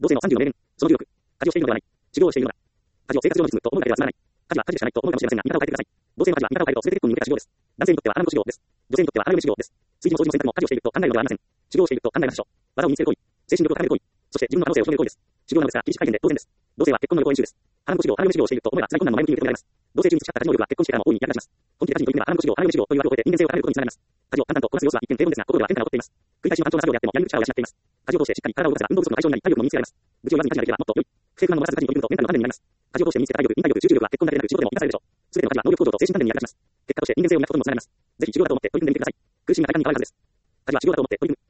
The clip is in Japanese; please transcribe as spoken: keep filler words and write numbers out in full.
同性のさんじゅうの名言。そのじゅうろく。家事をしているのではない。修行をしているのだ。家事を生活上の実務と思うだけでは済まない。家事は家事でしかないと思うかもしれませんが、見方を変えてください。同性の家事は見方を変えると全て結婚に向けた修行です。男性にとっては穴の修行です。女性にとっては穴埋め修行です。炊事も掃除も洗濯も家事をしていると考えるのではありません。修行をしていると考えましょう。技を身につける行為。精神力を高める行為。そして自分の可能性を広める行為です。修行なのですが、厳しい回転で当然です。同性は結婚の予行演習です。穴の修行、穴埋め修行をしていると思えば辛い困難も前向きに受け止められます。同性中に培った家事能力は結婚してからも大いに役立ちます。本気で家事に取り組めば穴の修行、穴埋め修行という枠を超えて人間性を高めることにつながります。家事を淡々とこなす様子は一見平凡ですが、心では変化が起こっています。繰り返しの単調な作業であってもやり口力を養っています。家事を通してしっかり体を動かせば運動不足の解消になり体力も身につけられます。愚痴を言わずに家事ができればもっと良い。不正不満のまらず家事に取り組むとメンタルの鍛錬になります。家事を通して身につけた体力、忍耐力、集中力は結婚だけでなく仕事でも生かされるでしょう。すべての家事は能力向上と精神鍛錬に役立ちます。結果として人間性を磨くことにもつながります。ぜひ修行だと思って取り組んでみてください。苦しみが体幹に変わるはずです。家事は修行だと思って取り組む。